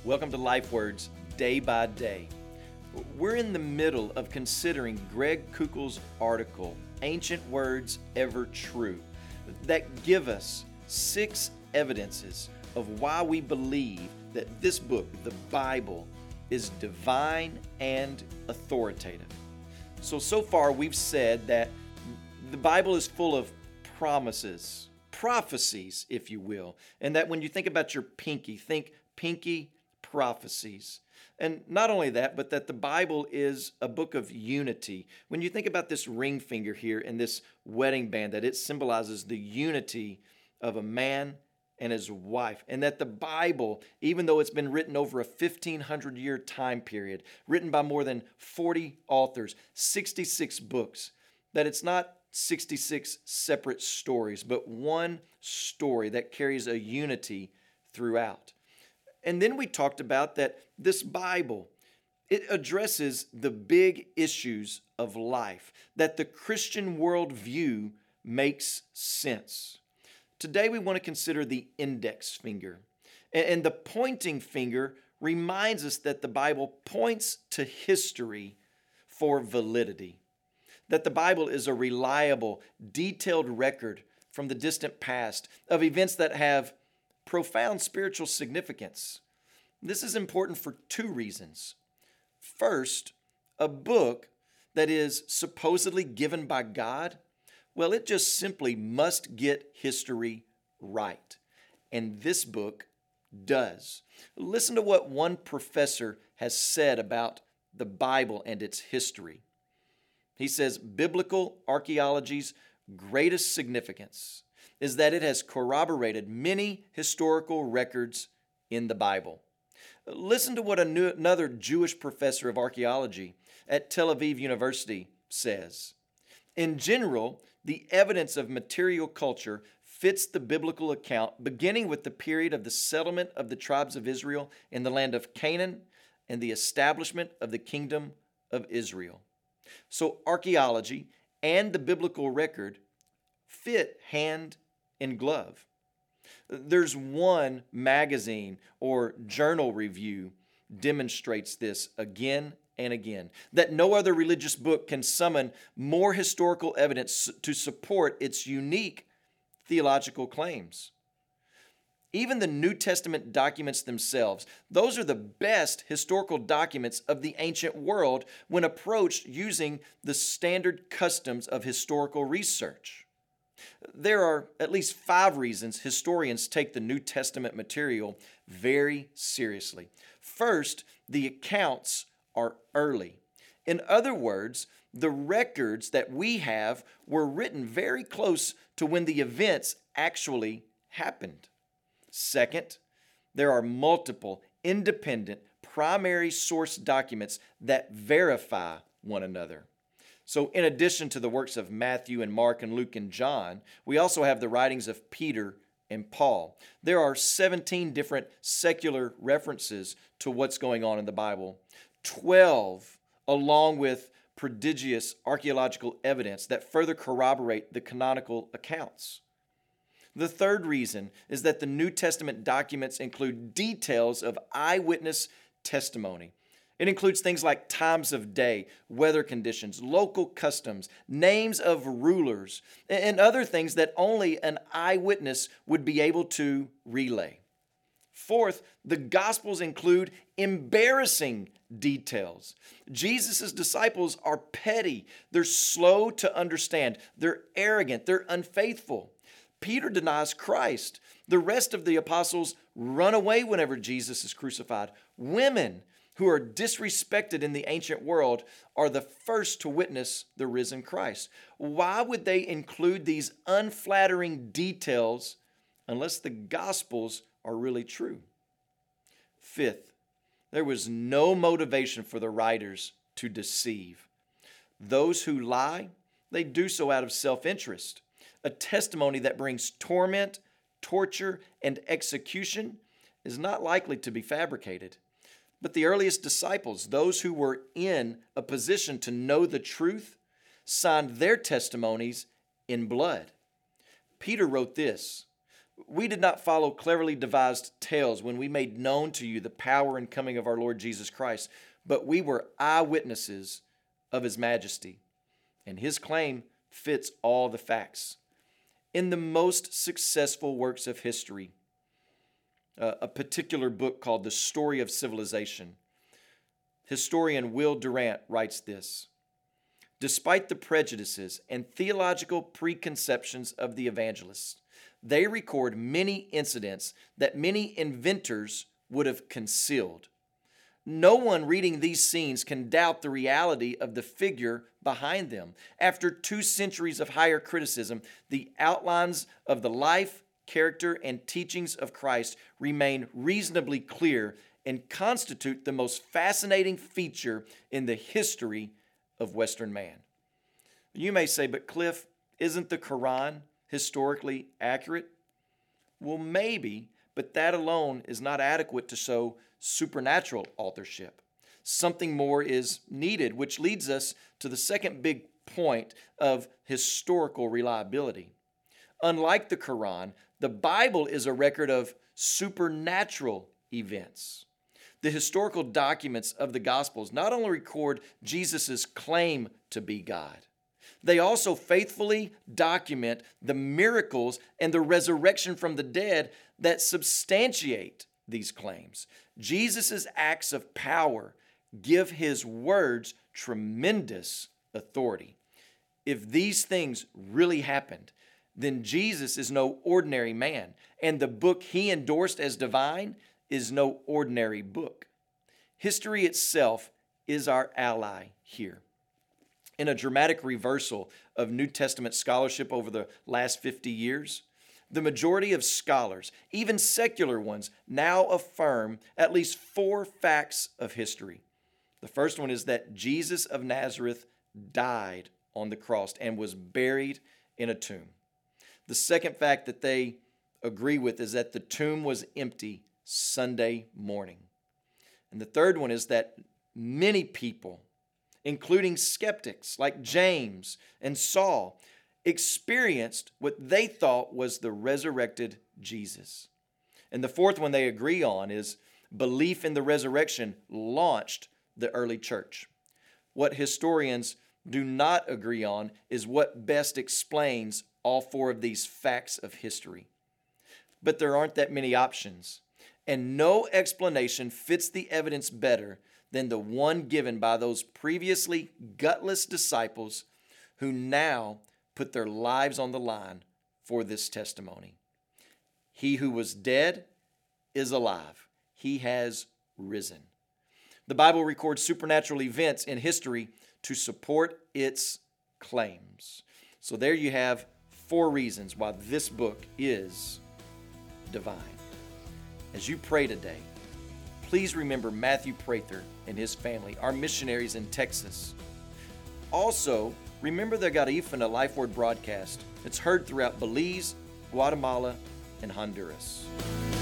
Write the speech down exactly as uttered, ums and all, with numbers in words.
Welcome to Life Words Day by Day. We're in the middle of considering Greg Koukl's article, Ancient Words Ever True, that give us six evidences of why we believe that this book, the Bible, is divine and authoritative. So, so far we've said that the Bible is full of promises, prophecies, if you will, and that when you think about your pinky, think pinky prophecies. And not only that, but that the Bible is a book of unity. When you think about this ring finger here and this wedding band, that it symbolizes the unity of a man and his wife, and that the Bible, even though it's been written over a fifteen hundred year time period, written by more than forty authors, sixty-six books, that it's not sixty-six separate stories, but one story that carries a unity throughout. And then we talked about that this Bible, it addresses the big issues of life, that the Christian worldview makes sense. Today we want to consider the index finger. And the pointing finger reminds us that the Bible points to history for validity, that the Bible is a reliable, detailed record from the distant past of events that have profound spiritual significance. This is important for two reasons. First, a book that is supposedly given by God, well, it just simply must get history right. And this book does. Listen to what one professor has said about the Bible and its history. He says, biblical archaeology's greatest significance is that it has corroborated many historical records in the Bible. Listen to what a new, another Jewish professor of archaeology at Tel Aviv University says. In general, the evidence of material culture fits the biblical account, beginning with the period of the settlement of the tribes of Israel in the land of Canaan and the establishment of the kingdom of Israel. So archaeology and the biblical record fit hand in glove. There's one magazine or journal review demonstrates this again and again, that no other religious book can summon more historical evidence to support its unique theological claims. Even the New Testament documents themselves, those are the best historical documents of the ancient world when approached using the standard customs of historical research. There are at least five reasons historians take the New Testament material very seriously. First, the accounts are early. In other words, the records that we have were written very close to when the events actually happened. Second, there are multiple independent primary source documents that verify one another. So in addition to the works of Matthew and Mark and Luke and John, we also have the writings of Peter and Paul. There are seventeen different secular references to what's going on in the Bible, twelve along with prodigious archaeological evidence that further corroborate the canonical accounts. The third reason is that the New Testament documents include details of eyewitness testimony. It includes things like times of day, weather conditions, local customs, names of rulers, and other things that only an eyewitness would be able to relay. Fourth, the Gospels include embarrassing details. Jesus' disciples are petty. They're slow to understand. They're arrogant. They're unfaithful. Peter denies Christ. The rest of the apostles run away whenever Jesus is crucified. Women who are disrespected in the ancient world are the first to witness the risen Christ. Why would they include these unflattering details unless the Gospels are really true? Fifth, there was no motivation for the writers to deceive. Those who lie, they do so out of self-interest. A testimony that brings torment, torture, and execution is not likely to be fabricated. But the earliest disciples, those who were in a position to know the truth, signed their testimonies in blood. Peter wrote this, We did not follow cleverly devised tales when we made known to you the power and coming of our Lord Jesus Christ, but we were eyewitnesses of his majesty. And his claim fits all the facts. In the most successful works of history, uh, a particular book called The Story of Civilization, historian Will Durant writes this: despite the prejudices and theological preconceptions of the evangelists, they record many incidents that many inventors would have concealed. No one reading these scenes can doubt the reality of the figure behind them. After two centuries of higher criticism, the outlines of the life, character, and teachings of Christ remain reasonably clear and constitute the most fascinating feature in the history of Western man. You may say, but Cliff, isn't the Quran historically accurate? Well, maybe, but that alone is not adequate to show supernatural authorship. Something more is needed, which leads us to the second big point of historical reliability. Unlike the Quran, the Bible is a record of supernatural events. The historical documents of the Gospels not only record Jesus' claim to be God, they also faithfully document the miracles and the resurrection from the dead that substantiate these claims. Jesus' acts of power give his words tremendous authority. If these things really happened, then Jesus is no ordinary man, and the book he endorsed as divine is no ordinary book. History itself is our ally here. In a dramatic reversal of New Testament scholarship over the last fifty years, the majority of scholars, even secular ones, now affirm at least four facts of history. The first one is that Jesus of Nazareth died on the cross and was buried in a tomb. The second fact that they agree with is that the tomb was empty Sunday morning. And the third one is that many people, including skeptics like James and Saul, experienced what they thought was the resurrected Jesus. And the fourth one they agree on is belief in the resurrection launched the early church. What historians do not agree on is what best explains all four of these facts of history. But there aren't that many options, and no explanation fits the evidence better than the one given by those previously gutless disciples who now put their lives on the line for this testimony. He who was dead is alive. He has risen. The Bible records supernatural events in history to support its claims. So there you have four reasons why this book is divine. As you pray today, please remember Matthew Prather and his family, our missionaries in Texas. Also, remember the Garifuna Life Word broadcast. It's heard throughout Belize, Guatemala, and Honduras.